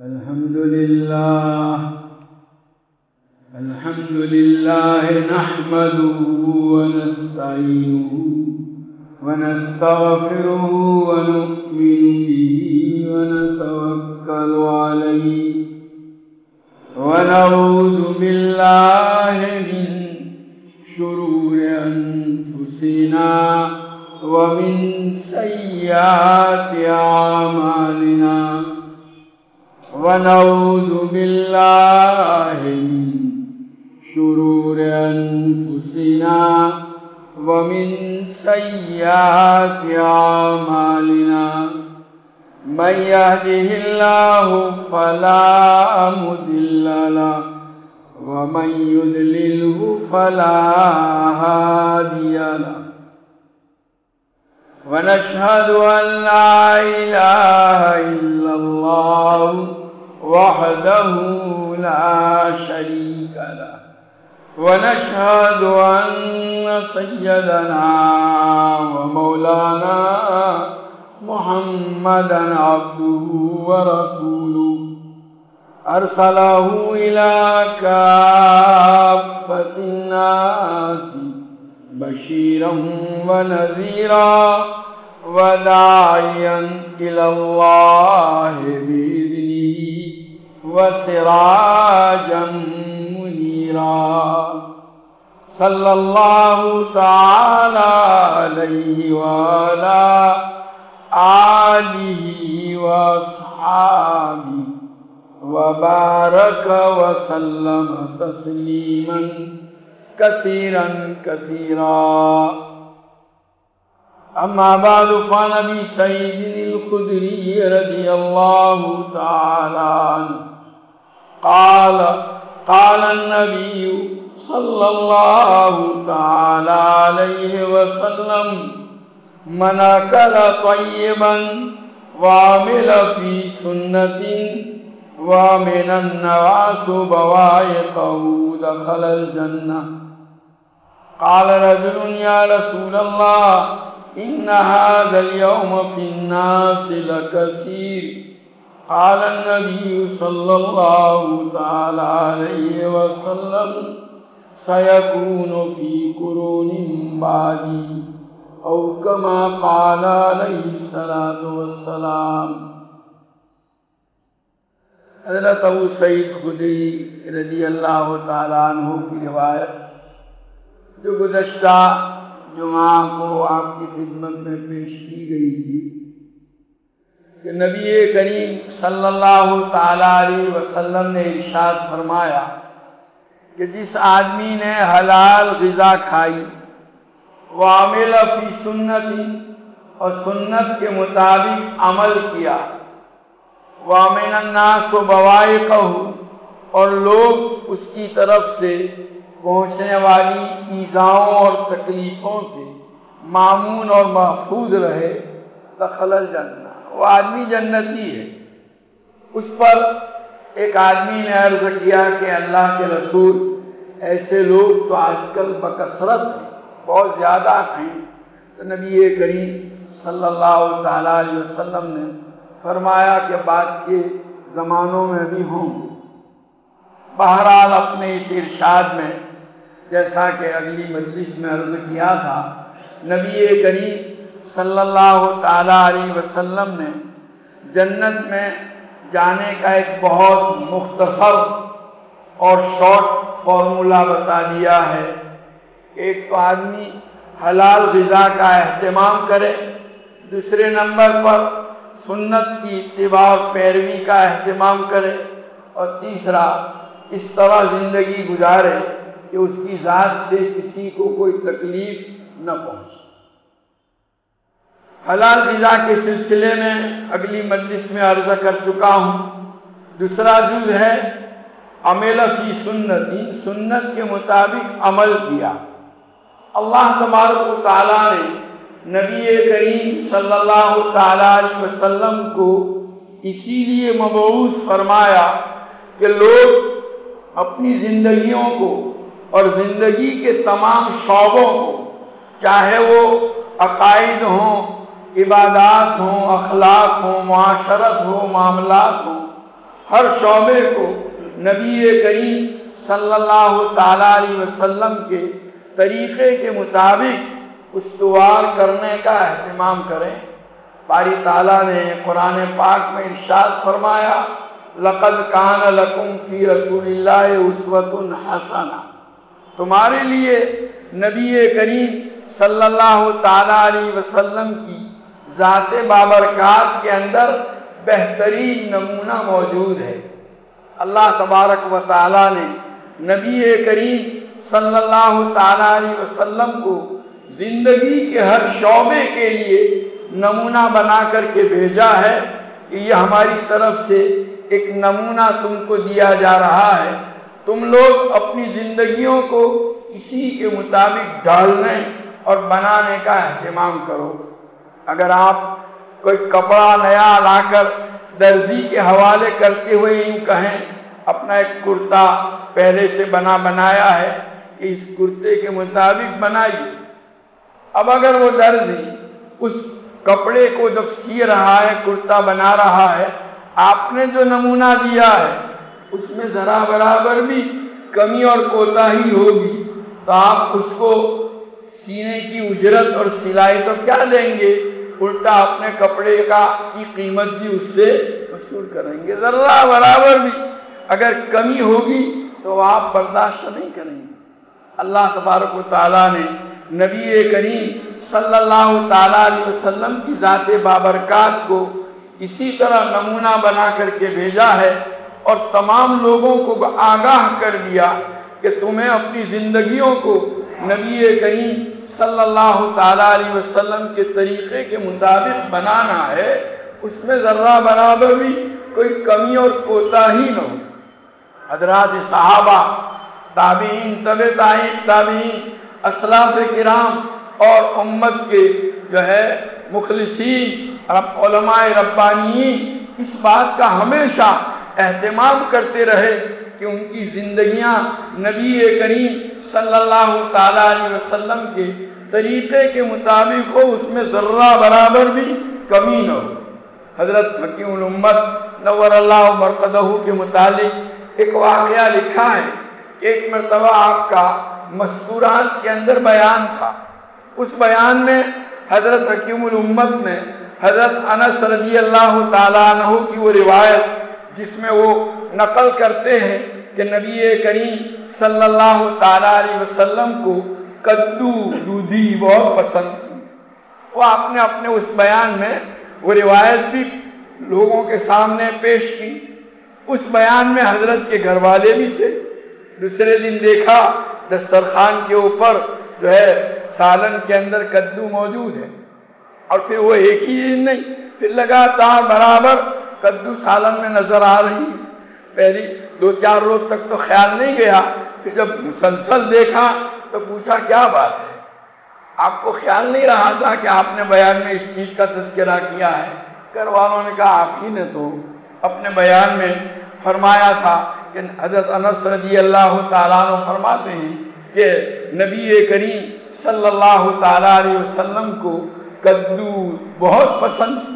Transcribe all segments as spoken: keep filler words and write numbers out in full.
الحمد لله الحمد لله نحمده ونستعينه ونستغفره ونؤمن به ونتوكل عليه ونعوذ بالله من شرور أنفسنا ومن سيئات أعمالنا ونعوذ بالله من شرور أنفسنا ومن سيئات أعمالنا من يهده الله فلا مضل له ومن يضلله فلا هادي له ونشهد أن لا إله إلا الله وحده لا شريك له ونشهد أن سيدنا ومولانا محمدا عبده ورسوله أرسله إلى كافة الناس بشيرا ونذيرا وداعيا إلى الله بإذنه وسراجا منيرا صلى الله تعالى عليه وعلى آله وأصحابه وبارك وسلم تسليما كثيرا كثيرا. أما بعد فعن أبي سعيد الخدري رضي الله تعالى عنه قال قال النبي صلى الله تعالى عليه وسلم من أكل طيبا وعمل في سنة ومن النواس بوائقه دخل الجنة. قال رجل يا رسول الله إن هذا اليوم في الناس لكثير. قال النبي صلى الله تعالى عليه وسلم سيكون في قرون بعدي أو كما قال عليه الصلاة والسلام. حضرت ابو سعید خدری رضی اللہ تعالیٰ عنہ کی روایت جو گزشتہ جمعہ کو آپ کی خدمت میں پیش کی گئی تھی کہ نبی کریم صلی اللہ تعالیٰ علیہ وسلم نے ارشاد فرمایا کہ جس آدمی نے حلال غذا کھائی وعمل فی سنت اور سنت کے مطابق عمل کیا وَمِنَ النَّاسُ بَوَائِقَهُ اور لوگ اس کی طرف سے پہنچنے والی ایذاؤں اور تکلیفوں سے مامون اور محفوظ رہے دخل الجنہ وہ آدمی جنتی ہے. اس پر ایک آدمی نے عرض کیا کہ اللہ کے رسول ایسے لوگ تو آج کل بکثرت ہیں بہت زیادہ ہیں. تو نبی کریم صلی اللہ تعالیٰ علیہ وسلم نے فرمایا کہ بعد کے زمانوں میں بھی ہوں. بہرحال اپنے اس ارشاد میں جیسا کہ اگلی مجلس میں عرض کیا تھا نبی کریم صلی اللہ تعالیٰ علیہ وسلم نے جنت میں جانے کا ایک بہت مختصر اور شارٹ فارمولہ بتا دیا ہے. ایک تو آدمی حلال غذا کا اہتمام کرے, دوسرے نمبر پر سنت کی اتباع اور پیروی کا اہتمام کرے, اور تیسرا اس طرح زندگی گزارے کہ اس کی ذات سے کسی کو کوئی تکلیف نہ پہنچے. حلال غذا کے سلسلے میں اگلی مجلس میں عرض کر چکا ہوں. دوسرا جز ہے عمل فی سنتی, سنت کے مطابق عمل کیا. اللہ تبارک و تعالیٰ نے نبی کریم صلی اللہ تعالیٰ علیہ وسلم کو اسی لیے مبعوث فرمایا کہ لوگ اپنی زندگیوں کو اور زندگی کے تمام شعبوں کو, چاہے وہ عقائد ہوں, عبادات ہوں, اخلاق ہوں, معاشرت ہو, معاملات ہوں, ہر شعبے کو نبی کریم صلی اللہ تعالیٰ علیہ وسلم کے طریقے کے مطابق استوار کرنے کا اہتمام کریں۔ باری تعالیٰ نے قرآن پاک میں ارشاد فرمایا لَقَدْ كَانَ لَكُمْ فِي رَسُولِ اللَّهِ أُسْوَةٌ حَسَنَةٌ، تمہارے لیے نبی کریم صلی اللہ تعالیٰ علیہ وسلم کی ذات بابرکات کے اندر بہترین نمونہ موجود ہے۔ اللہ تبارک و تعالیٰ نے نبی کریم صلی اللہ تعالیٰ علیہ وسلم کو زندگی کے ہر شعبے کے لیے نمونہ بنا کر کے بھیجا ہے کہ یہ ہماری طرف سے ایک نمونہ تم کو دیا جا رہا ہے، تم لوگ اپنی زندگیوں کو اسی کے مطابق ڈالنے اور بنانے کا اہتمام کرو۔ اگر آپ کوئی کپڑا نیا لا کر درزی کے حوالے کرتے ہوئے یوں کہیں اپنا ایک کرتا پہلے سے بنا بنایا ہے کہ اس کرتے کے مطابق بنائیے، اب اگر وہ درزی اس کپڑے کو جب سی رہا ہے، کرتا بنا رہا ہے، آپ نے جو نمونہ دیا ہے اس میں ذرا برابر بھی کمی اور کوتاہی ہوگی تو آپ اس کو سینے کی اجرت اور سلائی تو کیا دیں گے، الٹا اپنے کپڑے کا کی قیمت بھی اس سے وصول کریں گے۔ ذرا برابر بھی اگر کمی ہوگی تو آپ برداشت نہیں کریں گے۔ اللہ تبارک و تعالیٰ نے نبی کریم صلی اللہ تعالیٰ علیہ وسلم کی ذات بابرکات کو اسی طرح نمونہ بنا کر کے بھیجا ہے اور تمام لوگوں کو آگاہ کر دیا کہ تمہیں اپنی زندگیوں کو نبی کریم صلی اللہ تعالیٰ علیہ وسلم کے طریقے کے مطابق بنانا ہے، اس میں ذرہ برابر بھی کوئی کمی اور کوتاہی نہ ہو۔ حضرات صحابہ، تابعین، تبع تابعین، اسلاف کرام اور امت کے جو ہے مخلصین علماء ربانیین اس بات کا ہمیشہ اہتمام کرتے رہے کہ ان کی زندگیاں نبی کریم صلی اللہ تعالیٰ علیہ وسلم کے طریقے کے مطابق ہو، اس میں ذرہ برابر بھی کمی نہ ہو۔ حضرت حکیم الامت نور اللہ مرقدہ کے متعلق ایک واقعہ لکھا ہے کہ ایک مرتبہ آپ کا مستورات کے اندر بیان تھا، اس بیان میں حضرت حکیم الامت نے حضرت انس رضی اللہ تعالیٰ عنہ کی وہ روایت جس میں وہ نقل کرتے ہیں کہ نبی کریم صلی اللہ تعالیٰ علیہ وسلم کو کدو دودھی بہت پسند تھی، وہ آپ نے اپنے اس بیان میں وہ روایت بھی لوگوں کے سامنے پیش کی۔ اس بیان میں حضرت کے گھر والے بھی تھے۔ دوسرے دن دیکھا دسترخوان کے اوپر جو ہے سالن کے اندر کدو موجود ہے، اور پھر وہ ایک ہی دن نہیں، پھر لگاتار برابر کدو سالن میں نظر آ رہی ہے۔ پہلی دو چار روز تک تو خیال نہیں گیا، پھر جب مسلسل دیکھا تو پوچھا کیا بات ہے، آپ کو خیال نہیں رہا تھا کہ آپ نے بیان میں اس چیز کا تذکرہ کیا ہے؟ گھر والوں نے کہا آپ ہی نے تو اپنے بیان میں فرمایا تھا کہ حضرت انس رضی اللہ تعالیٰ عنہ فرماتے ہیں کہ نبی کریم صلی اللہ تعالیٰ علیہ وسلم کو کدو بہت پسند تھی۔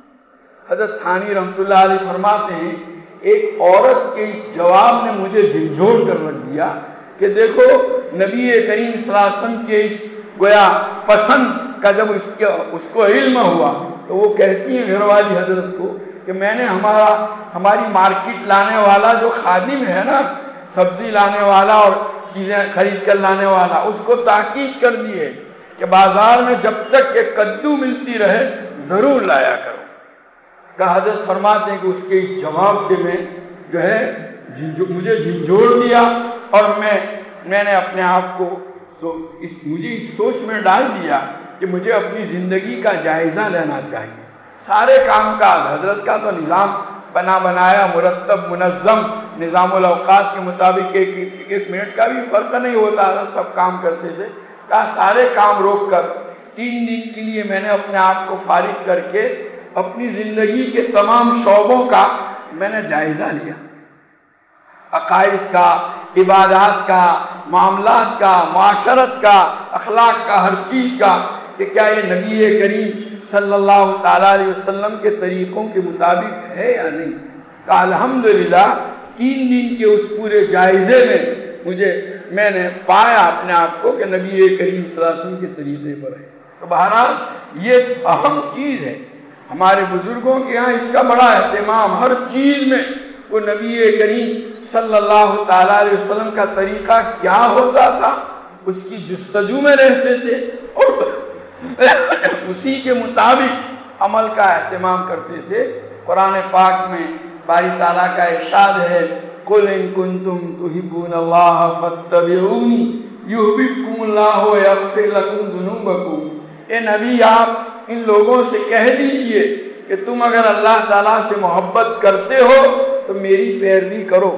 حضرت تھانی رحمۃ اللہ علیہ فرماتے ہیں ایک عورت کے اس جواب نے مجھے جھنجھوڑ کر رکھ دیا کہ دیکھو نبی کریم صلی اللہ علیہ وسلم کے اس گویا پسند کا جب اس کے اس کو علم ہوا تو وہ کہتی ہیں گھر والی حضرت کو کہ میں نے ہمارا ہماری مارکیٹ لانے والا جو خادم ہے نا، سبزی لانے والا اور چیزیں خرید کر لانے والا، اس کو تاکید کر دی ہے کہ بازار میں جب تک کہ کدو ملتی رہے ضرور لایا کرو۔ کہ حضرت فرماتے ہیں کہ اس کے اس جواب سے میں جو ہے مجھے جھنجھوڑ دیا اور میں میں نے اپنے آپ کو سو اس مجھے اس سوچ میں ڈال دیا کہ مجھے اپنی زندگی کا جائزہ لینا چاہیے۔ سارے کام کا حضرت کا تو نظام بنا بنایا، مرتب منظم نظام الاوقات کے مطابق ایک ایک منٹ کا بھی فرق نہیں ہوتا تھا، سب کام کرتے تھے۔ کہا سارے کام روک کر تین دن کے لیے میں نے اپنے آپ کو فارغ کر کے اپنی زندگی کے تمام شعبوں کا میں نے جائزہ لیا، عقائد کا، عبادات کا، معاملات کا، معاشرت کا، اخلاق کا، ہر چیز کا، کہ کیا یہ نبی کریم صلی اللہ تعالیٰ علیہ وسلم کے طریقوں کے مطابق ہے یا نہیں۔ کہ الحمدللہ تین دن کے اس پورے جائزے میں مجھے میں نے پایا اپنے آپ کو کہ نبی کریم صلی اللہ علیہ وسلم کے طریقے پر ہے۔ تو بہرحال یہ اہم چیز ہے، ہمارے بزرگوں کے یہاں اس کا بڑا اہتمام، ہر چیز میں وہ نبی کریم صلی اللہ تعالیٰ علیہ وسلم کا طریقہ کیا ہوتا تھا اس کی جستجو میں رہتے تھے اور اسی کے مطابق عمل کا اہتمام کرتے تھے۔ قرآن پاک میں باری تعالیٰ کا ارشاد ہے قُلْ إِن كُنتُمْ تُحِبُّونَ اللَّهَ فَاتَّبِعُونِي يُحْبِبْكُمُ اللَّهُ وَيَغْفِرْ لَكُمْ ذُنُوبَكُمْ۔ اے نبی آپ ان لوگوں سے کہہ دیجئے کہ تم اگر اللہ تعالیٰ سے محبت کرتے ہو تو میری پیروی کرو۔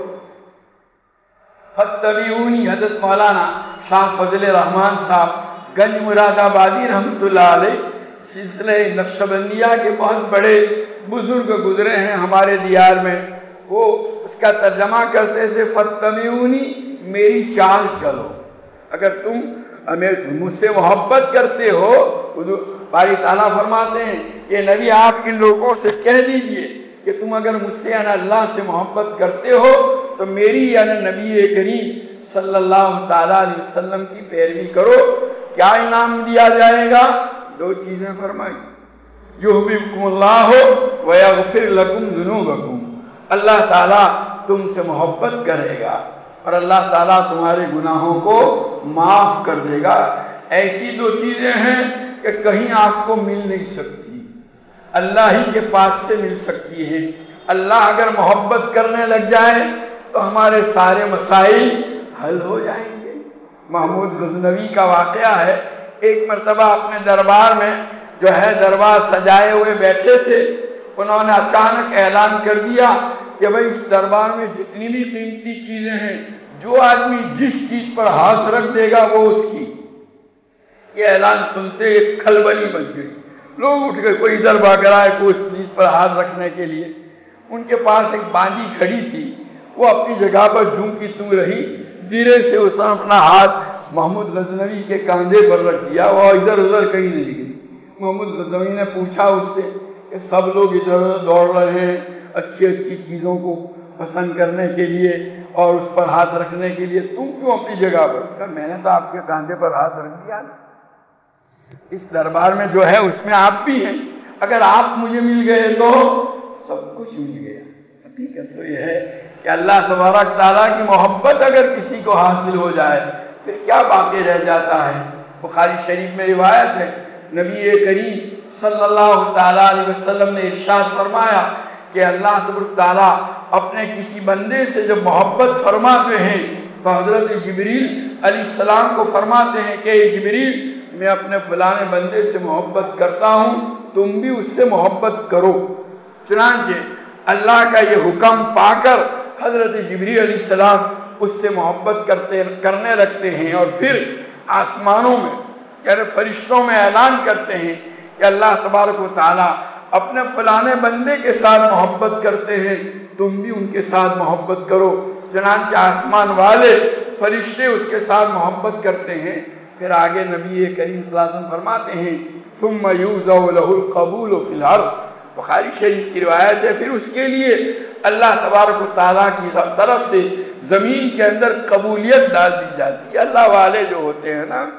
فَاتَّبِعُونِی حضرت مولانا شاہ فضل الرحمان صاحب گنج مراد آبادی رحمۃ اللہ علیہ سلسلہ نقشبندیہ کے بہت بڑے بزرگ گزرے ہیں ہمارے دیار میں، وہ اس کا ترجمہ کرتے تھے فَاتَّبِعُونِی میری چال چلو، اگر تم مجھ سے محبت کرتے ہو۔ باری تعالیٰ فرماتے ہیں کہ نبی آپ ان لوگوں سے کہہ دیجئے کہ تم اگر مجھ سے یعنی اللہ سے محبت کرتے ہو تو میری یعنی نبی کریم صلی اللہ تعالیٰ علیہ وسلم کی پیروی کرو۔ کیا انعام دیا جائے گا؟ دو چیزیں فرمائی، یحببکم اللہ ویغفر لکم ذنوبکم، اللہ تعالیٰ تم سے محبت کرے گا اور اللہ تعالیٰ تمہارے گناہوں کو معاف کر دے گا۔ ایسی دو چیزیں ہیں کہ کہیں آپ کو مل نہیں سکتی، اللہ ہی کے پاس سے مل سکتی ہیں۔ اللہ اگر محبت کرنے لگ جائے تو ہمارے سارے مسائل حل ہو جائیں گے۔ محمود غزنوی کا واقعہ ہے، ایک مرتبہ اپنے دربار میں جو ہے دربار سجائے ہوئے بیٹھے تھے، انہوں نے اچانک اعلان کر دیا کہ بھئی اس دربار میں جتنی بھی قیمتی چیزیں ہیں جو آدمی جس چیز پر ہاتھ رکھ دے گا وہ اس کی۔ یہ اعلان سنتے ایک کھلبلی مچ گئی، لوگ اٹھ گئے، کوئی ادھر بھاگ رہا ہے کوئی اس چیز پر ہاتھ رکھنے کے لیے۔ ان کے پاس ایک باندی کھڑی تھی، وہ اپنی جگہ پر جوں کی توں رہی، دھیرے سے اس نے اپنا ہاتھ محمود غزنوی کے کاندھے پر رکھ دیا، وہ ادھر ادھر کہیں نہیں گئی۔ محمود غزنوی نے پوچھا اس سے کہ سب لوگ ادھر ادھر دوڑ رہے ہیں اچھی اچھی چیزوں کو پسند کرنے کے لیے اور اس پر ہاتھ رکھنے کے لیے، تم کیوں اپنی جگہ پر؟ کہا میں نے تو آپ کے کاندھے پر ہاتھ رکھ دیا نا، اس دربار میں جو ہے اس میں آپ بھی ہیں، اگر آپ مجھے مل گئے تو سب کچھ مل گیا۔ حقیقت تو یہ ہے کہ اللہ تبارک تعالیٰ کی محبت اگر کسی کو حاصل ہو جائے پھر کیا باقی رہ جاتا ہے۔ بخاری شریف میں روایت ہے، نبی کریم صلی اللہ تعالیٰ علیہ وسلم نے ارشاد فرمایا کہ اللہ تبارک تعالیٰ اپنے کسی بندے سے جب محبت فرماتے ہیں تو حضرت جبریل علیہ السلام کو فرماتے ہیں کہ اے جبریل میں اپنے فلانے بندے سے محبت کرتا ہوں، تم بھی اس سے محبت کرو۔ چنانچہ اللہ کا یہ حکم پا کر حضرت جبریل علیہ السلام اس سے محبت کرتے کرنے لگتے ہیں اور پھر آسمانوں میں یعنی فرشتوں میں اعلان کرتے ہیں کہ اللہ تبارک و تعالیٰ اپنے فلانے بندے کے ساتھ محبت کرتے ہیں، تم بھی ان کے ساتھ محبت کرو۔ چنانچہ آسمان والے فرشتے اس کے ساتھ محبت کرتے ہیں۔ پھر آگے نبی کریم صلی اللہ علیہ وسلم فرماتے ہیں ثم یوزع له القبول فی الارض، بخاری شریف کی روایت ہے، پھر اس کے لیے اللہ تبارک و تعالیٰ کی طرف سے زمین کے اندر قبولیت ڈال دی جاتی ہے۔ اللہ والے جو ہوتے ہیں نا،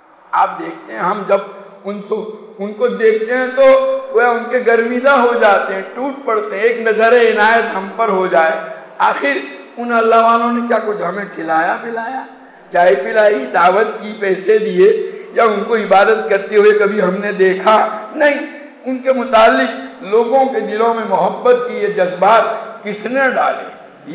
آپ دیکھتے ہیں ہم جب ان کو ان کو دیکھتے ہیں تو وہ ان کے گرویدہ ہو جاتے ہیں، ٹوٹ پڑتے ہیں، ایک نظر عنایت ہم پر ہو جائے۔ آخر ان اللہ والوں نے کیا کچھ ہمیں کھلایا پلایا، چائے پلائی، دعوت کی، پیسے دیے، یا ان کو عبادت کرتے ہوئے کبھی ہم نے دیکھا؟ نہیں۔ ان کے متعلق لوگوں کے دلوں میں محبت کی یہ جذبات کس نے ڈالے؟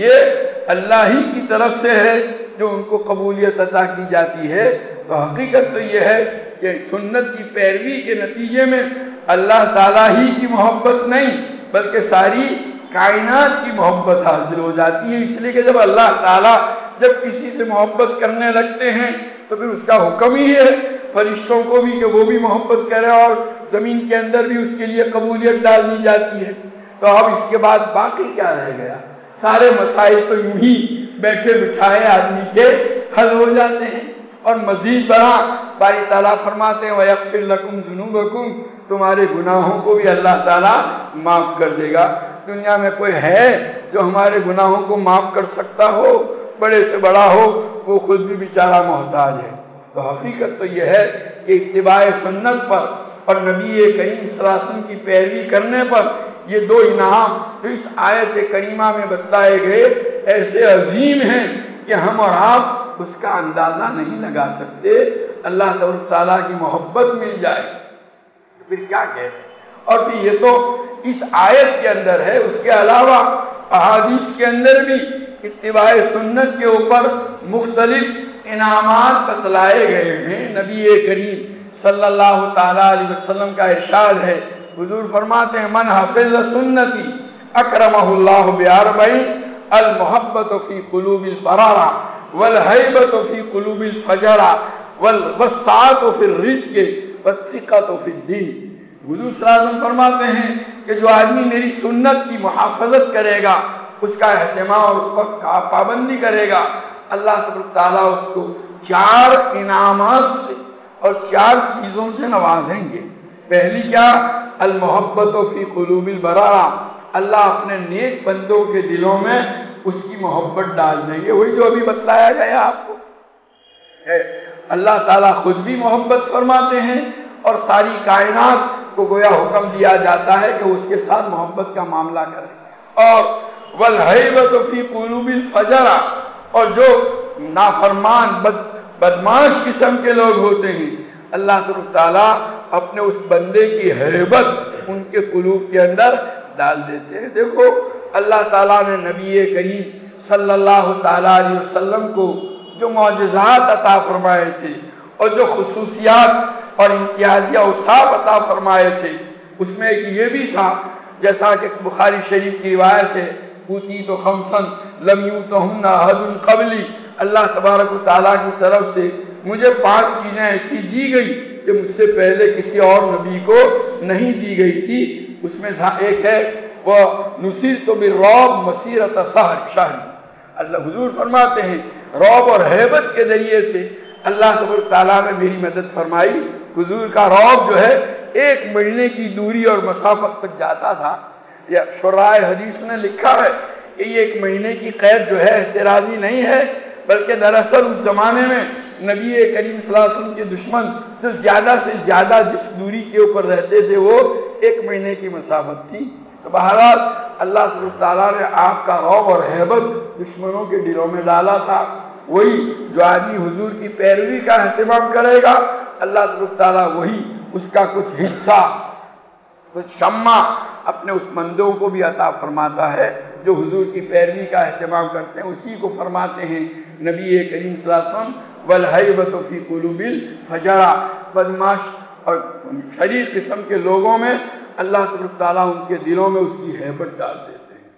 یہ اللہ ہی کی طرف سے ہے جو ان کو قبولیت عطا کی جاتی ہے۔ تو حقیقت تو یہ ہے کہ سنت کی پیروی کے نتیجے میں اللہ تعالیٰ ہی کی محبت نہیں بلکہ ساری کائنات کی محبت حاصل ہو جاتی ہے، اس لیے کہ جب اللہ تعالیٰ جب کسی سے محبت کرنے لگتے ہیں تو پھر اس کا حکم ہی ہے فرشتوں کو بھی کہ وہ بھی محبت کرے اور زمین کے اندر بھی اس کے لیے قبولیت ڈالنی جاتی ہے۔ تو اب اس کے بعد باقی کیا رہ گیا؟ سارے مسائل تو یوں ہی بیٹھے بٹھائے آدمی کے حل ہو جاتے ہیں۔ اور مزید بڑا باری تعالیٰ فرماتے ہیں وَيَغْفِرْ لَكُمْ ذُنُوبَكُمْ، تمہارے گناہوں کو بھی اللہ تعالیٰ معاف کر دے گا۔ دنیا میں کوئی ہے جو ہمارے گناہوں کو معاف کر سکتا ہو؟ بڑے سے بڑا ہو وہ خود بھی بیچارہ محتاج ہے۔ تو حقیقت تو یہ ہے کہ اتباع سنت پر اور نبی کریم صلی اللہ علیہ وسلم کی پیروی کرنے پر یہ دو انعام جو اس آیت کریمہ میں بتلائے گئے ایسے عظیم ہیں کہ ہم اور آپ اس کا اندازہ نہیں لگا سکتے۔ اللہ تبارک تعالیٰ کی محبت مل جائے تو پھر کیا کہتے ہیں؟ اور پھر یہ تو اس آیت کے اندر ہے، اس کے علاوہ احادیث کے اندر بھی اتباع سنت کے اوپر مختلف انعامات بتلائے گئے ہیں۔ نبی کریم صلی اللہ تعالیٰ علیہ وسلم کا ارشاد ہے، حضور فرماتے ہیں من حفظ سنتی اکرمہ اللہ باربعین المحبت فی قلوب البرارہ والحیبت فی قلوب الفجرہ والوسعۃ فی الرزق والثقۃ فی الدین۔ حضور صلی اللہ علیہ وسلم فرماتے ہیں کہ جو آدمی میری سنت کی محافظت کرے گا، اس کا اہتمام اور اس پر پابندی کرے گا، اللہ تبارک تعالیٰ اس کو چار انعامات سے اور چار چیزوں سے نوازیں گے۔ پہلی کیا؟ المحبت فی قلوب البرارہ، اللہ اپنے نیک بندوں کے دلوں میں اس کی محبت ڈال دیں گے۔ وہی جو ابھی بتلایا گیا آپ کو، اللہ تعالیٰ خود بھی محبت فرماتے ہیں اور ساری کائنات کو گویا حکم دیا جاتا ہے کہ اس کے ساتھ محبت کا معاملہ کرے۔ اور والحیبۃ فی قلوب الفجرہ، اور جو نافرمان بد بدماش قسم کے لوگ ہوتے ہیں، اللہ تبارک تعالیٰ اپنے اس بندے کی ہیبت ان کے قلوب کے اندر ڈال دیتے ہیں۔ دیکھو اللہ تعالیٰ نے نبی کریم صلی اللہ تعالیٰ علیہ وسلم کو جو معجزات عطا فرمائے تھے اور جو خصوصیات اور امتیازی اوصاف عطا فرمائے تھے، اس میں ایک یہ بھی تھا، جیسا کہ بخاری شریف کی روایت ہے، اوتیت خمسن لم یؤتہن احد قبلی، اللہ تبارک و تعالیٰ کی طرف سے مجھے پانچ چیزیں ایسی دی گئی کہ مجھ سے پہلے کسی اور نبی کو نہیں دی گئی تھی۔ اس میں تھا ایک ہے وہ نصرت بالرعب مسیرۃ شہر، اللہ حضور فرماتے ہیں رعب اور ہیبت کے ذریعے سے اللہ تبارک تعالیٰ نے میری مدد فرمائی۔ حضور کا رعب جو ہے ایک مہینے کی دوری اور مسافت تک جاتا تھا۔ یا شراح حدیث نے لکھا ہے کہ یہ ایک مہینے کی قید جو ہے احترازی نہیں ہے، بلکہ دراصل اس زمانے میں نبی کریم صلی اللہ علیہ وسلم کے دشمن جو زیادہ سے زیادہ جس دوری کے اوپر رہتے تھے وہ ایک مہینے کی مسافت تھی۔ تو بہرحال اللہ تبارک تعالیٰ نے آپ کا رعب اور ہیبت دشمنوں کے دلوں میں ڈالا تھا۔ وہی جو آدمی حضور کی پیروی کا اہتمام کرے گا، اللہ تبارک تعالیٰ وہی اس کا کچھ حصہ، کچھ شمع اپنے اس بندوں کو بھی عطا فرماتا ہے جو حضور کی پیروی کا اہتمام کرتے ہیں۔ اسی کو فرماتے ہیں نبی کریم صلی اللہ علیہ وسلم والحیبۃ فی قلوب الفجرہ، بدماش اور شریر قسم کے لوگوں میں اللہ تبارک تعالیٰ ان کے دلوں میں اس کی ہیبت ڈال دیتے ہیں۔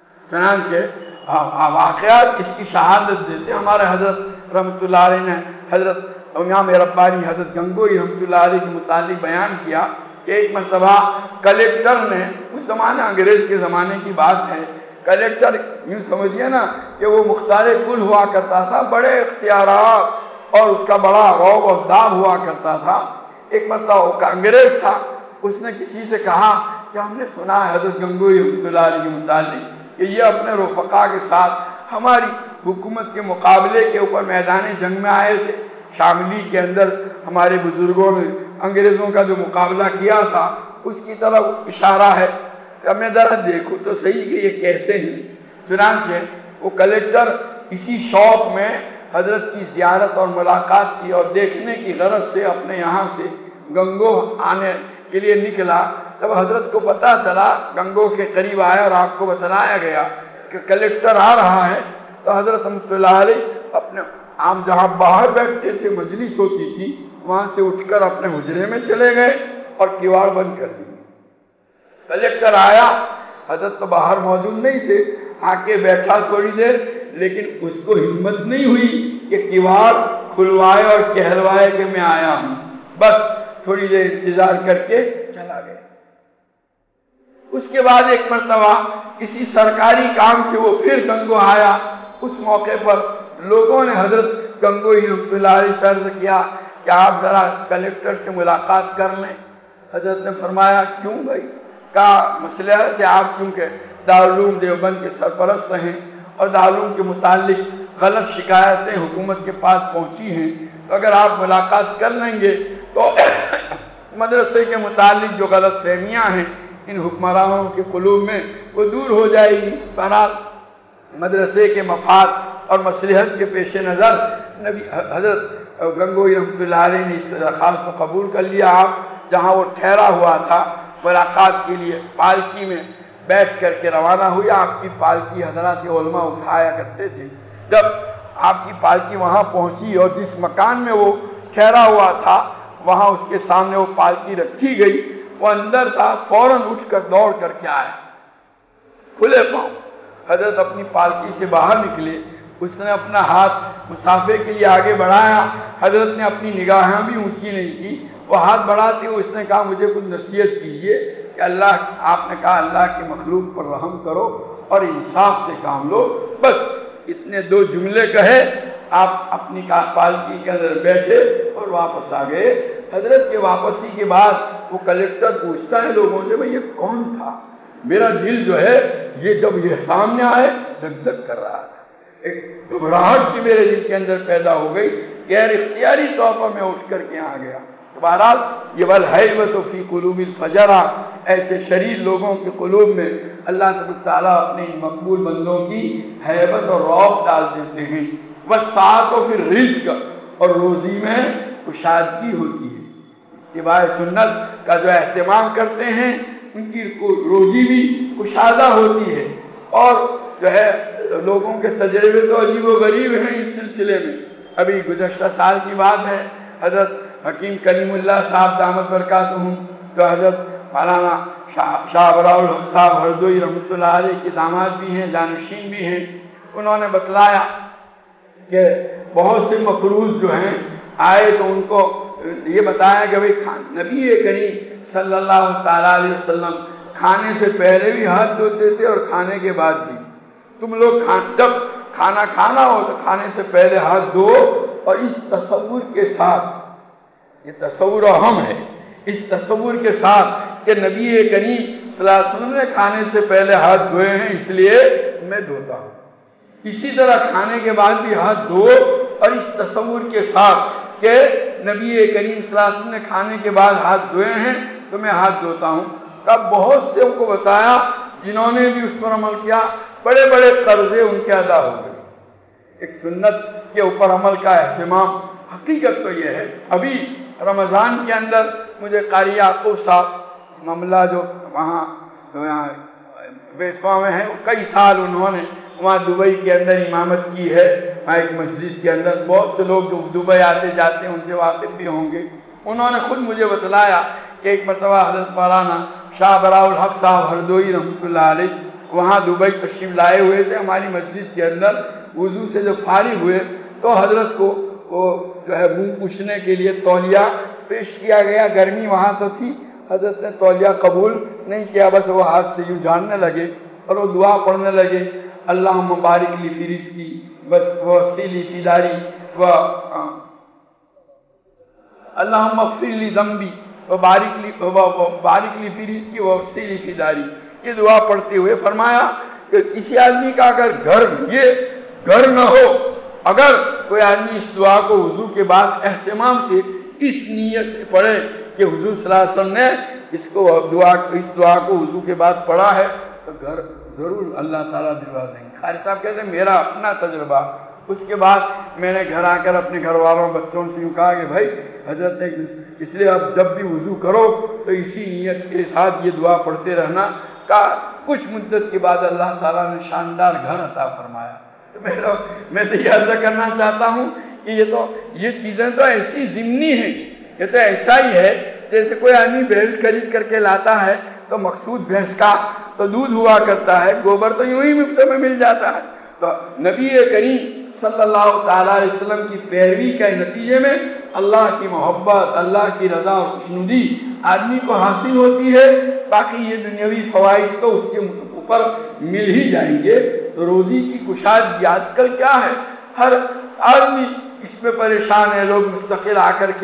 چنانچہ واقعات اس کی شہادت دیتے ہیں۔ ہمارے حضرت رحمۃ اللہ علیہ نے حضرت امام ربانی حضرت گنگوئی رحمۃ اللہ علیہ کے متعلق بیان کیا کہ ایک مرتبہ کلیکٹر نے، اس زمانے انگریز کے زمانے کی بات ہے، کلیکٹر یوں سمجھیے نا کہ وہ مختار کل ہوا کرتا تھا، بڑے اختیارات اور اس کا بڑا رعب اور داب ہوا کرتا تھا۔ ایک مرتبہ وہ انگریز تھا، اس نے کسی سے کہا کہ ہم نے سنا ہے حضرت گنگوئی رحمۃ اللہ علیہ کے متعلق کہ یہ اپنے رفقا کے ساتھ ہماری حکومت کے مقابلے کے اوپر میدان جنگ میں آئے تھے۔ شاملی کے اندر ہمارے بزرگوں نے انگریزوں کا جو مقابلہ کیا تھا اس کی طرف اشارہ ہے کہ میں ذرا دیکھو تو صحیح کہ یہ کیسے ہیں۔ چنانچہ وہ کلیکٹر اسی شوق میں حضرت کی زیارت اور ملاقات کی اور دیکھنے کی غرض سے اپنے یہاں سے گنگو آنے کے لیے نکلا۔ جب حضرت کو پتہ چلا، گنگو کے قریب آیا اور آپ کو بتلایا گیا کہ کلیکٹر آ رہا ہے، تو حضرت رحمۃ اللہ علیہ اپنے عام جہاں باہر بیٹھتے تھے مجلس ہوتی تھی وہاں سے اٹھ کر اپنے حجرے میں چلے گئے اور کیواڑ بند کر لیے۔ کلیکٹر آیا، حضرت تو باہر موجود نہیں تھے، آ کے بیٹھا تھوڑی دیر، لیکن اس کو ہمت نہیں ہوئی کہ کیواڑ کھلوائے اور کہلوائے کہ میں آیا ہوں، بس تھوڑی دیر انتظار کر کے چلا گیا۔ اس کے بعد ایک مرتبہ کسی سرکاری کام سے وہ پھر گنگو آیا۔ اس موقع پر لوگوں نے حضرت گنگوئی رحمۃ اللہ علیہ سے عرض کیا کہ آپ ذرا کلیکٹر سے ملاقات کر لیں۔ حضرت نے فرمایا کیوں بھائی؟ کہا مسئلہ ہے کہ آپ چونکہ دارالعلوم دیوبند کے سرپرست رہیں اور دارالعلوم کے متعلق غلط شکایتیں حکومت کے پاس پہنچی ہیں، تو اگر آپ ملاقات کر لیں گے تو مدرسے کے متعلق جو غلط فہمیاں ہیں ان حکمرانوں کے قلوب میں وہ دور ہو جائے گی۔ بہرحال مدرسے کے مفاد اور مصلحت کے پیش نظر نبی حضرت گنگوئی رحمۃ اللہ علیہ نے اس درخواست کو قبول کر لیا۔ آپ جہاں وہ ٹھہرا ہوا تھا ملاقات کے لیے پالکی میں بیٹھ کر کے روانہ ہوئی۔ آپ کی پالکی حضرات علماء اٹھایا کرتے تھے۔ جب آپ کی پالکی وہاں پہنچی اور جس مکان میں وہ ٹھہرا ہوا تھا وہاں اس کے سامنے وہ پالکی رکھی گئی، وہ اندر تھا، فوراً اٹھ کر دوڑ کر کے آیا کھلے پاؤں۔ حضرت اپنی پالکی سے باہر نکلے، اس نے اپنا ہاتھ مسافے کے لیے آگے بڑھایا۔ حضرت نے اپنی نگاہیں بھی اونچی نہیں کی، وہ ہاتھ بڑھاتے ہوئے اس نے کہا مجھے کچھ نصیحت کیجیے کہ اللہ، آپ نے کہا اللہ کی مخلوق پر رحم کرو اور انصاف سے کام لو۔ بس اتنے دو جملے کہے، آپ اپنی پالکی کے اندر بیٹھے اور واپس آ گئے۔ حضرت کے واپسی کے بعد وہ کلیکٹر پوچھتا ہے لوگوں سے بھئی یہ کون تھا؟ میرا دل جو ہے یہ جب یہ سامنے آئے دھک دھک کر رہا تھا، ایک گھبراہٹ سی میرے دل کے اندر پیدا ہو گئی، غیر اختیاری طور پر میں اٹھ کر کے آ گیا۔ بہرحال یہ والہیبۃ فی قلوب الفجرہ، ایسے شریر لوگوں کے قلوب میں اللہ تبارک تعالیٰ اپنے مقبول بندوں کی ہیبت اور رعب ڈال دیتے ہیں۔ والسعۃ فی الرزق، اور روزی میں کشادگی ہوتی ہے۔ اتباع سنت کا جو اہتمام کرتے ہیں ان کی روزی بھی کشادہ ہوتی ہے، اور جو ہے لوگوں کے تجربے تو عجیب و غریب ہیں اس سلسلے میں۔ ابھی گزشتہ سال کی بات ہے، حضرت حکیم کلیم اللہ صاحب دامت برکاتہم، جو حضرت مولانا شاہ براء الحق صاحب ہردوئی رحمۃ اللہ علیہ کے داماد بھی ہیں، جانشین بھی ہیں، انہوں نے بتلایا کہ بہت سے مقروض جو ہیں آئے تو ان کو یہ بتایا کہ بھئی نبی کریم صلی اللہ تعالیٰ علیہ وسلم کھانے سے پہلے بھی ہاتھ دھوتے تھے اور کھانے کے بعد بھی۔ تم لوگ جب کھانا کھانا ہو تو کھانے سے پہلے ہاتھ دھو، اور اس تصور کے ساتھ، یہ تصور اہم ہے، اس تصور کے ساتھ کہ نبی کریم صلی اللہ علیہ وسلم نے کھانے سے پہلے ہاتھ دھوئے ہیں اس لیے میں دھوتا ہوں، اسی طرح کھانے کے بعد بھی ہاتھ دھو، اور اس تصور کے ساتھ کہ نبی کریم صلی اللہ علیہ وسلم نے کھانے کے بعد ہاتھ دھوئے ہیں تو میں ہاتھ دھوتا ہوں۔ کب بہت سے ان کو بتایا جنہوں نے بھی اس پر عمل کیا، بڑے بڑے قرضے ان کے ادا ہو گئے۔ ایک سنت کے اوپر عمل کا اہتمام، حقیقت تو یہ ہے۔ ابھی رمضان کے اندر مجھے قاری یعقوب صاحب معاملہ جو وہاں ویسوا میں ہیں، کئی سال انہوں نے وہاں دبئی کے اندر امامت کی ہے، وہاں ایک مسجد کے اندر۔ بہت سے لوگ جو دبئی آتے جاتے ہیں ان سے واقف بھی ہوں گے۔ انہوں نے خود مجھے بتلایا کہ ایک مرتبہ حضرت مولانا شاہ براء الحق صاحب ہردوئی رحمۃ اللہ علیہ وہاں دبئی تشریف لائے ہوئے تھے، ہماری مسجد کے اندر وضو سے جب فارغ ہوئے تو حضرت کو وہ جو ہے منہ پوچھنے کے لیے تولیہ پیش کیا گیا۔ گرمی وہاں تو تھی، حضرت نے تولیہ قبول نہیں کیا، بس وہ ہاتھ سے یوں جھاڑنے لگے اور وہ دعا پڑھنے لگے، اللہم بارک لی فی رزقی ووسع لی فی داری و اللہم اغفر لی ذنبی وبارک لی بارک لی فی رزقی ووسع لی فی داری۔ یہ دعا پڑھتے ہوئے فرمایا کہ کسی آدمی کا اگر گھر یہ گھر نہ ہو، اگر کوئی آدمی اس دعا کو وضو کے بعد اہتمام سے اس نیت سے پڑھے کہ حضور صلی اللہ علیہ وسلم نے اس کو دعا اس دعا کو وضو کے بعد پڑھا ہے تو گھر ضرور اللہ تعالیٰ دلوا دیں گے۔ قاری صاحب کہتے ہیں میرا اپنا تجربہ۔ اس کے بعد میں نے گھر آ کر اپنے گھر والوں بچوں سے یوں کہا کہ بھائی حضرت نے اس لیے اب جب بھی وضو کرو تو اسی نیت کے ساتھ یہ دعا پڑھتے رہنا۔ کا کچھ مدت کے بعد اللہ تعالیٰ نے شاندار گھر عطا فرمایا۔ میں تو میں تو یہ عرض کرنا چاہتا ہوں کہ یہ تو یہ چیزیں تو ایسی ضمنی ہیں، یہ تو ایسا ہی ہے جیسے کوئی آدمی بھینس خرید کر کے لاتا ہے تو مقصود بھینس کا تو دودھ ہوا کرتا ہے، گوبر تو یوں ہی مفت میں مل جاتا ہے۔ تو نبی کریم صلی اللہ تعالیٰ علیہ وسلم کی پیروی کے نتیجے میں اللہ کی محبت، اللہ کی رضا اور خوشنودی آدمی کو حاصل ہوتی ہے، باقی یہ دنیاوی فوائد تو اس کے اوپر مل ہی جائیں گے۔ تو روزی کی کشادگی آج کل کیا ہے، ہر آدمی اس میں پریشان ہے، لوگ مستقل آ کر کے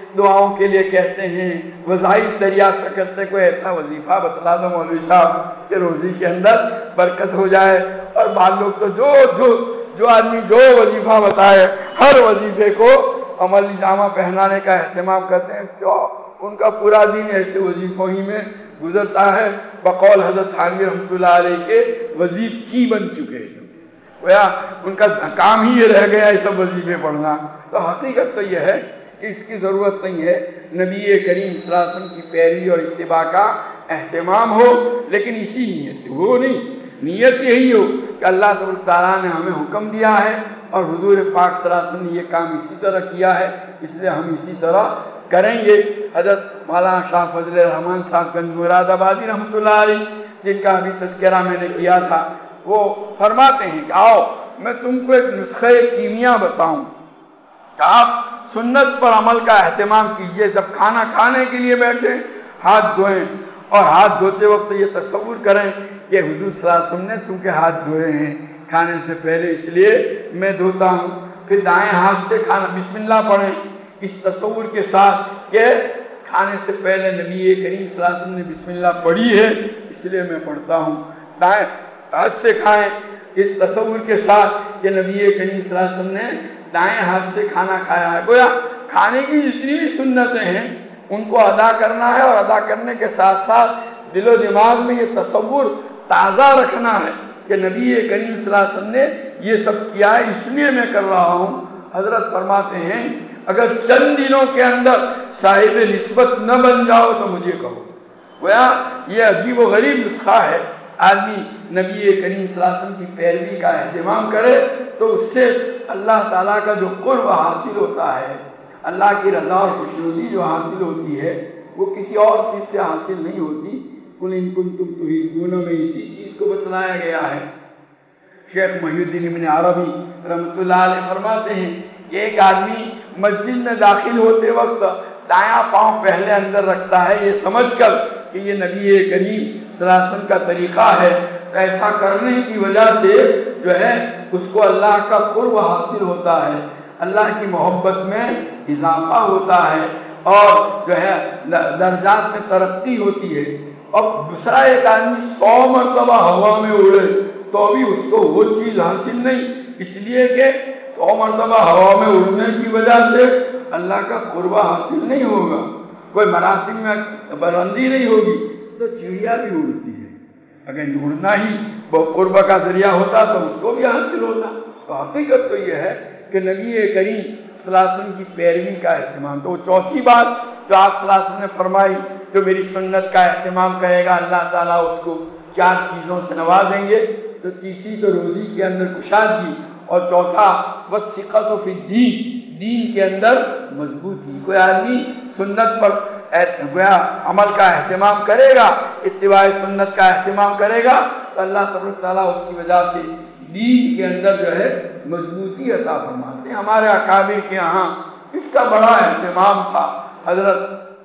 دعاؤں کے لیے کہتے ہیں، وظائف دریافت کرتے، کوئی ایسا وظیفہ بتلا دو مولوی صاحب کہ روزی کے اندر برکت ہو جائے۔ اور بعض لوگ تو جو جو جو آدمی جو وظیفہ بتائے ہر وظیفے کو عملی جامہ پہنانے کا اہتمام کرتے ہیں، جو ان کا پورا دن ایسے وظیفوں ہی میں گزرتا ہے۔ بقول حضرت تھانوی رحمۃ اللہ علیہ کے وظیف چی بن چکے ہیں سب، گویا ان کا کام ہی یہ رہ گیا ہے سب وظیفے پڑھنا۔ تو حقیقت تو یہ ہے کہ اس کی ضرورت نہیں ہے، نبی کریم صلی اللہ علیہ وسلم کی پیروی اور اتباع کا اہتمام ہو، لیکن اسی نیت سے وہ نہیں، نیت یہی ہو کہ اللہ تبارک تعالیٰ نے ہمیں حکم دیا ہے اور حضور پاک صلی اللہ علیہ وسلم نے یہ کام اسی طرح کیا ہے، اس لیے ہم اسی طرح کریں گے۔ حضرت مولانا شاہ فضل الرحمان صاحب گنج مراد آبادی رحمۃ اللہ علیہ، جن کا ابھی تذکرہ میں نے کیا تھا، وہ فرماتے ہیں کہ آؤ میں تم کو ایک نسخہ کیمیا بتاؤں کہ آپ سنت پر عمل کا اہتمام کیجئے۔ جب کھانا کھانے کے لیے بیٹھیں ہاتھ دھوئیں، اور ہاتھ دھوتے وقت یہ تصور کریں کہ حضور صلی اللہ علیہ وسلم نے چونکہ ہاتھ دھوئے ہیں کھانے سے پہلے، اس لیے میں دھوتا ہوں۔ پھر دائیں ہاتھ سے کھانا بسم اللہ پڑھیں، اس تصور کے ساتھ کہ کھانے سے پہلے نبی کریم صلی اللہ علیہ وسلم نے بسم اللہ پڑھی ہے اس لیے میں پڑھتا ہوں۔ دائیں ہاتھ سے کھائیں اس تصور کے ساتھ کہ نبی کریم صلی اللہ علیہ وسلم نے دائیں ہاتھ سے کھانا کھایا ہے۔ گویا کھانے کی جتنی بھی سنتیں ہیں ان کو ادا کرنا ہے، اور ادا کرنے کے ساتھ ساتھ دل و دماغ میں یہ تصور تازہ رکھنا ہے کہ نبی کریم صلی اللہ علیہ وسلم نے یہ سب کیا ہے اس لیے میں کر رہا ہوں۔ حضرت فرماتے ہیں اگر چند دنوں کے اندر صاحب نسبت نہ بن جاؤ تو مجھے کہو۔ گویا یہ عجیب و غریب نسخہ ہے، آدمی نبی کریم صلی اللہ علیہ وسلم کی پیروی کا اہتمام کرے تو اس سے اللہ تعالیٰ کا جو قرب حاصل ہوتا ہے، اللہ کی رضا اور خوشنودی جو حاصل ہوتی ہے وہ کسی اور چیز سے حاصل نہیں ہوتی۔ قل ان کنتم تحبون میں اسی چیز کو بتلایا گیا ہے۔ شیخ محی الدین ابن عربی رحمۃ اللہ علیہ فرماتے ہیں کہ ایک آدمی مسجد میں داخل ہوتے وقت دایاں پاؤں پہلے اندر رکھتا ہے یہ سمجھ کر کہ یہ نبی کریم صلی اللہ علیہ وسلم کا طریقہ ہے، تو ایسا کرنے کی وجہ سے جو ہے اس کو اللہ کا قرب حاصل ہوتا ہے، اللہ کی محبت میں اضافہ ہوتا ہے، اور جو ہے درجات میں ترقی ہوتی ہے۔ اور دوسرا ایک آدمی سو مرتبہ ہوا میں اڑے تو بھی اس کو وہ چیز حاصل نہیں، اس لیے کہ سو مرتبہ ہوا میں اڑنے کی وجہ سے اللہ کا قرب حاصل نہیں ہوگا، کوئی مراتب میں بلندی نہیں ہوگی۔ تو چڑیا بھی اڑتی ہے، اگر یہ اڑنا ہی وہ قرب کا ذریعہ ہوتا تو اس کو بھی حاصل ہوتا۔ تو حقیقت تو یہ ہے کہ نبی کریم صلی اللہ علیہ وسلم کی پیروی کا اہتمام۔ تو وہ چوتھی بات جو آپ صلی اللہ علیہ وسلم نے فرمائی، جو میری سنت کا اہتمام کرے گا اللہ تعالیٰ اس کو چار چیزوں سے نوازیں گے۔ تو تیسری تو روزی کے اندر کشادگی، اور چوتھا وثقۃ فی الدین، دین کے اندر مضبوطی۔ کوئی آدمی سنت پر گویا عمل کا اہتمام کرے گا، اتباع سنت کا اہتمام کرے گا تو اللہ تبارک تعالیٰ اس کی وجہ سے دین کے اندر جو ہے مضبوطی عطا فرماتے ہیں۔ ہمارے اکابر کے یہاں اس کا بڑا اہتمام تھا۔ حضرت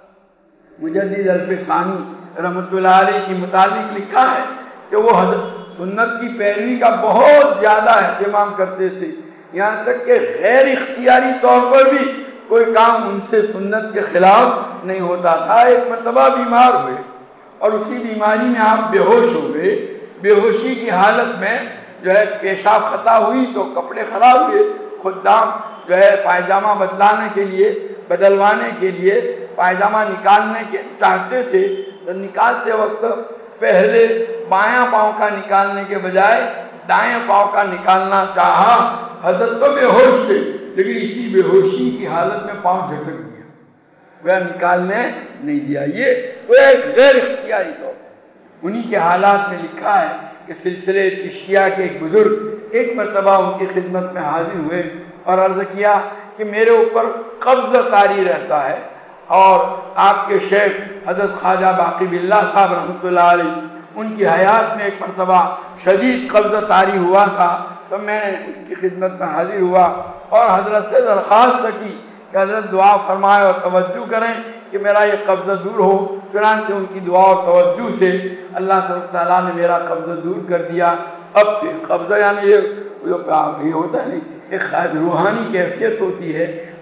مجدد الف ثانی رحمۃ اللہ علیہ کے متعلق لکھا ہے کہ وہ حضرت سنت کی پیروی کا بہت زیادہ اہتمام کرتے تھے، یہاں تک کہ غیر اختیاری طور پر بھی کوئی کام ان سے سنت کے خلاف نہیں ہوتا تھا۔ ایک مرتبہ بیمار ہوئے اور اسی بیماری میں آپ بے ہوش ہو گئے، بے ہوشی کی حالت میں جو ہے پیشاب خطا ہوئی تو کپڑے خراب ہوئے، خدام جو ہے پائجامہ بدلانے کے لیے بدلوانے کے لیے پائجامہ نکالنے کے چاہتے تھے تو نکالتے وقت پہلے بایاں پاؤں کا نکالنے کے بجائے دائیں پاؤں کا نکالنا چاہا۔ حضرت تو بے ہوش تھے لیکن اسی بے ہوشی کی حالت میں پاؤں جھٹک دیا، وہ نکالنے نہیں دیا۔ یہ وہ ایک غیر اختیاری طور پر انہی کے حالات میں لکھا ہے کہ سلسلے چشتیہ کے ایک بزرگ ایک مرتبہ ان کی خدمت میں حاضر ہوئے اور عرض کیا کہ میرے اوپر قبض طاری رہتا ہے، اور آپ کے شیخ حضرت خواجہ باقی باللہ صاحب رحمۃ اللہ علیہ ان کی حیات میں ایک مرتبہ شدید قبض طاری ہوا تھا، تو میں ان کی خدمت میں حاضر ہوا اور حضرت سے درخواست کی کہ حضرت دعا فرمائے اور توجہ کریں کہ میرا یہ قبضہ دور ہو۔ چنانچہ ان کی دعا اور توجہ سے اللہ تعالیٰ نے میرا قبضہ دور کر دیا۔ اب پھر قبضہ یعنی یہ یہ ہوتا ہے نہیں، ایک روحانی کیفیت ہوتی ہے،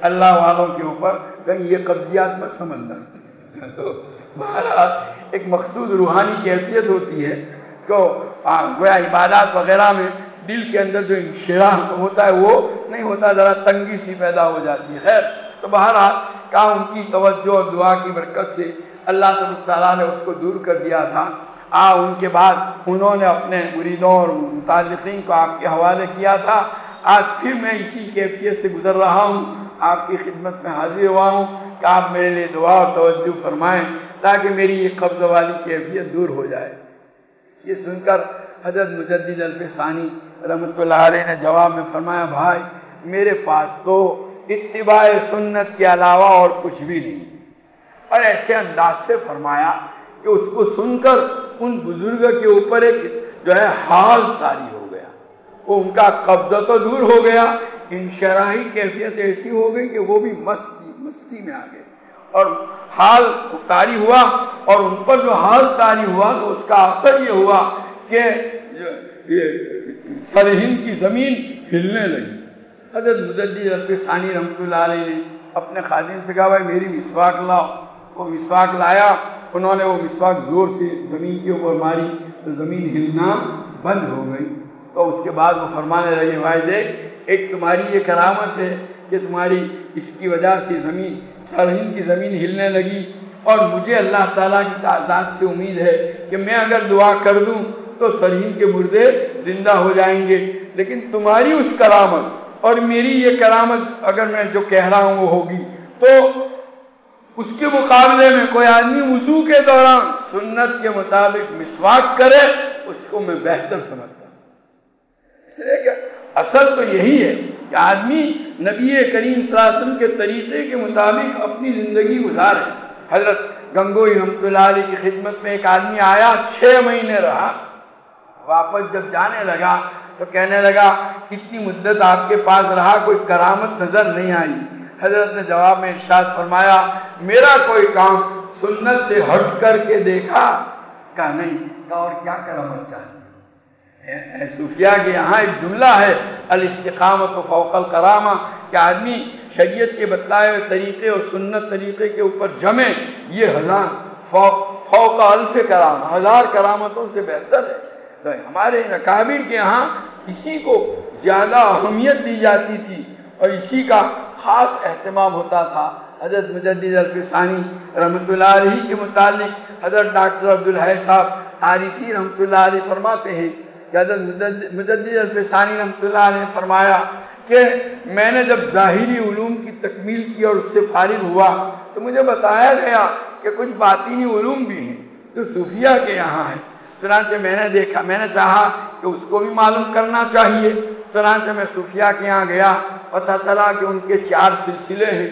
اللہ والوں کے اوپر کہیں یہ قبضیات مت سمجھنا۔ تو بہرحال ایک مخصوص روحانی کیفیت ہوتی ہے کہ گویا عبادات وغیرہ میں دل کے اندر جو انشراح ہوتا ہے وہ نہیں ہوتا، ذرا تنگی سی پیدا ہو جاتی ہے۔ خیر، تو بہرحال کہا ان کی توجہ اور دعا کی برکت سے اللہ تعالیٰ نے اس کو دور کر دیا تھا۔ آ ان کے بعد انہوں نے اپنے مریدوں اور متعلقین کو آپ کے حوالے کیا تھا۔ آج پھر میں اسی کیفیت سے گزر رہا ہوں، آپ کی خدمت میں حاضر ہوا ہوں کہ آپ میرے لیے دعا اور توجہ فرمائیں تاکہ میری یہ قبض والی کیفیت دور ہو جائے۔ یہ سن کر حضرت مجدد الفسانی رحمۃ اللہ علیہ نے جواب میں فرمایا، بھائی میرے پاس تو اتباع سنت کے علاوہ اور کچھ بھی نہیں۔ اور ایسے انداز سے فرمایا کہ اس کو سن کر ان بزرگ کے اوپر ایک جو ہے حال طاری ہو گیا، وہ ان کا قبضہ تو دور ہو گیا، انشراحی کیفیت ایسی ہو گئی کہ وہ بھی مستی مستی میں آ گئے، اور حال طاری ہوا، اور ان پر جو حال طاری ہوا تو اس کا اثر یہ ہوا کہ سرہند کی زمین ہلنے لگی۔ حضرت مجدد الفسانی رحمۃ اللہ علیہ نے اپنے خادم سے کہا، بھائی میری مسواک لاؤ۔ وہ مسواک لایا، انہوں نے وہ مسواک زور سے زمین کے اوپر ماری تو زمین ہلنا بند ہو گئی۔ تو اس کے بعد وہ فرمانے لگے، بھائی دیکھ، ایک تمہاری یہ کرامت ہے کہ تمہاری اس کی وجہ سے زمین سرہند کی زمین ہلنے لگی، اور مجھے اللہ تعالیٰ کی ذات سے امید ہے کہ میں اگر دعا کر دوں تو سرہند کے مردے زندہ ہو جائیں گے، لیکن تمہاری اس کرامت اور میری یہ کرامت اگر میں جو کہہ رہا ہوں وہ ہوگی تو اس کے مقابلے میں کوئی آدمی وضو کے دوران سنت کے مطابق مسواک کرے، اس کو میں بہتر سمجھتا ہوں۔ اس لیے کہ اصل تو یہی ہے کہ آدمی نبی کریم صلی اللہ علیہ وسلم کے طریقے کے مطابق اپنی زندگی گزارے۔ حضرت گنگوئی رحمۃ اللہ علیہ کی خدمت میں ایک آدمی آیا، چھ مہینے رہا، واپس جب جانے لگا تو کہنے لگا اتنی مدت آپ کے پاس رہا، کوئی کرامت نظر نہیں آئی۔ حضرت نے جواب میں ارشاد فرمایا، میرا کوئی کام سنت سے ہٹ کر کے دیکھا؟ کہا نہیں۔ کہا اور کیا کرامت چاہتی ہے؟ صوفیاء کے یہاں ایک جملہ ہے، الاستقامت فوق الکرامہ، کہ آدمی شریعت کے بتلائے ہوئے طریقے اور سنت طریقے کے اوپر جمے، یہ ہزار فوق فوق الف کرامہ، ہزار کرامتوں سے بہتر ہے۔ تو ہمارے اکابر کے یہاں اسی کو زیادہ اہمیت دی جاتی تھی اور اسی کا خاص اہتمام ہوتا تھا۔ حضرت مجدد الفسانی رحمۃ اللہ علیہ کے متعلق حضرت ڈاکٹر عبدالحی صاحب عارفی رحمۃ اللہ علیہ فرماتے ہیں کہ حضرت مجدد الفسانی رحمۃ اللہ علیہ نے فرمایا کہ میں نے جب ظاہری علوم کی تکمیل کی اور اس سے فارغ ہوا تو مجھے بتایا گیا کہ کچھ باطنی علوم بھی ہیں جو صوفیاء کے یہاں ہیں۔ چنانچہ میں نے دیکھا، میں نے چاہا کہ اس کو بھی معلوم کرنا چاہیے، چنانچہ میں صوفیاء کے یہاں گیا، پتہ چلا کہ ان کے چار سلسلے ہیں،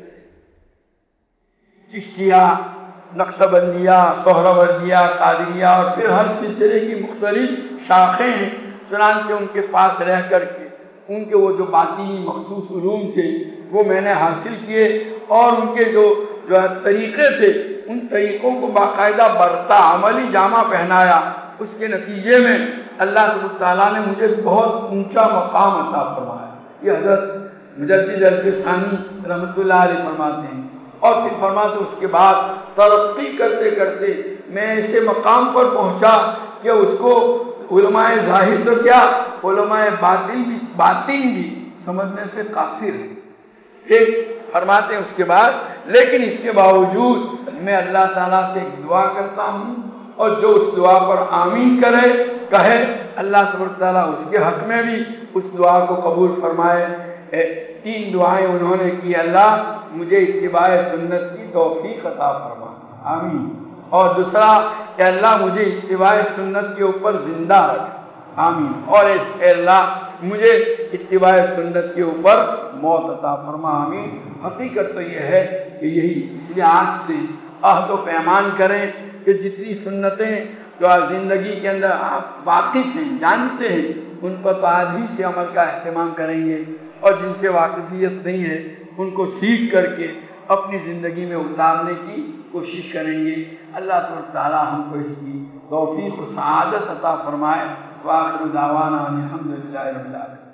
چشتیہ، نقشبندیہ، سہروردیہ، قادریہ، اور پھر ہر سلسلے کی مختلف شاخیں ہیں۔ چنانچہ ان کے پاس رہ کر کے ان کے وہ جو باطنی مخصوص علوم تھے وہ میں نے حاصل کیے، اور ان کے جو جو طریقے تھے ان طریقوں کو باقاعدہ برتا عملی جامہ پہنایا۔ اس کے نتیجے میں اللہ تعالیٰ نے مجھے بہت اونچا مقام عطا فرمایا۔ یہ حضرت مجدد الفسانی رحمۃ اللہ علیہ فرماتے ہیں۔ اور پھر فرماتے اس کے بعد ترقی کرتے کرتے میں ایسے مقام پر پہنچا کہ اس کو علماء ظاہر تو کیا، علماء باطن بھی باطن بھی سمجھنے سے قاصر ہیں۔ پھر فرماتے ہیں اس کے بعد لیکن اس کے باوجود میں اللہ تعالیٰ سے ایک دعا کرتا ہوں، اور جو اس دعا پر آمین کرے کہے، اللہ تبارک تعالیٰ اس کے حق میں بھی اس دعا کو قبول فرمائے۔ تین دعائیں انہوں نے کی، اللہ مجھے اتباع سنت کی توفیق عطا فرما، آمین۔ اور دوسرا کہ اللہ مجھے اتباع سنت کے اوپر زندہ رکھ، آمین۔ اور اے اللہ مجھے اتباع سنت کے اوپر موت عطا فرما، آمین۔ حقیقت تو یہ ہے کہ یہی، اس لیے آج سے عہد و پیمان کریں کہ جتنی سنتیں جو آج زندگی کے اندر آپ واقف ہیں، جانتے ہیں، ان پر تو آج ہی سے عمل کا اہتمام کریں گے، اور جن سے واقفیت نہیں ہے ان کو سیکھ کر کے اپنی زندگی میں اتارنے کی کوشش کریں گے۔ اللہ تعالیٰ ہم کو اس کی توفیق و سعادت عطا فرمائے۔ وآخر دعوانا الحمد للہ رب العالمین۔